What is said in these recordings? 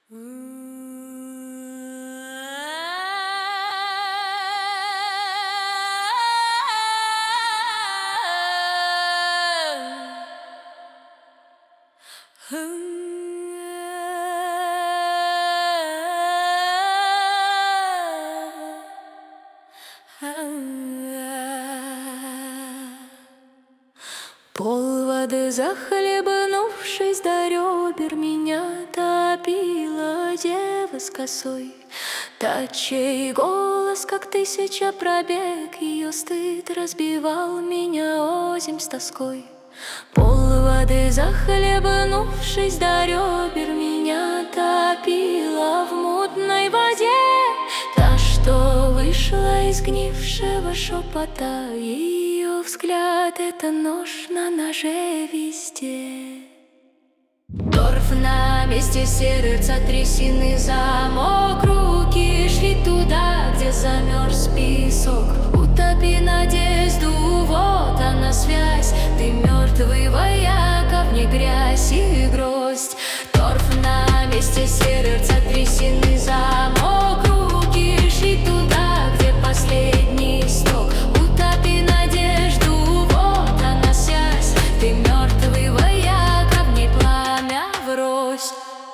Пол воды, захлебнувшись до ребер, меня топила дева с косой. Та, чей голос, как тысяча пробег, ее стыд разбивал меня озимь с тоской. Пол воды, захлебнувшись до ребер, меня топила в мутной воде. Та, что вышла из гнившего шепота, ее взгляд — это нож на ноже везде. Торф на месте, сердца, трясины, замок. Руки шли туда, где замерз песок. Утопи надежду, вот она связь. Ты мертвый вояк, а в ней грязь и гроздь. Торф на месте, сердца, трясины, замок. Руки шли туда, где последний исток. Утопи надежду, вот она связь. Ты мертвый вояк, а в ней пламя врозь.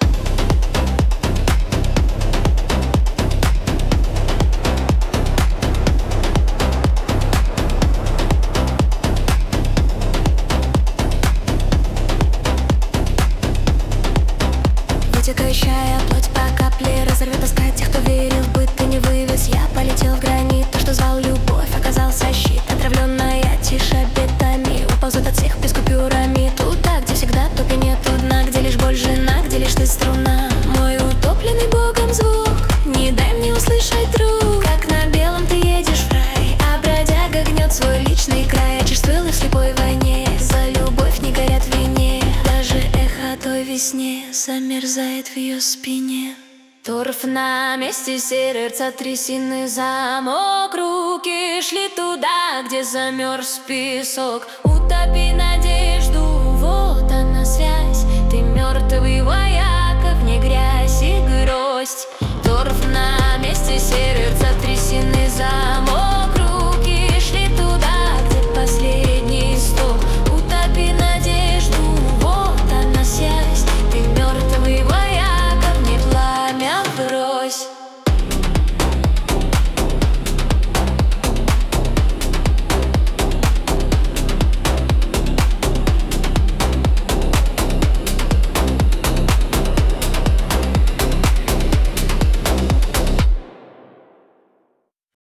Вытекающая плоть по капле разорвет искать тех, кто верил в быт и не вывез. Я полетел в гранит, то, что звал любовь, оказался щит. Отравленная тишь обетами уползут от всех без купюрами. Туда, где всегда топи нету дна, где лишь боль жена, где лишь ты струна. Мой утопленный богом звук, не дай мне услышать, друг. Как на белом ты едешь в рай, а бродяга гнет свой личный край. Очишь пылы в слепой войне, за любовь не горят в вине. Даже эхо той весне замерзает в ее спине. Торф на месте, сердца, трясины, замок. Руки шли туда, где замерз песок. Утопи надежду,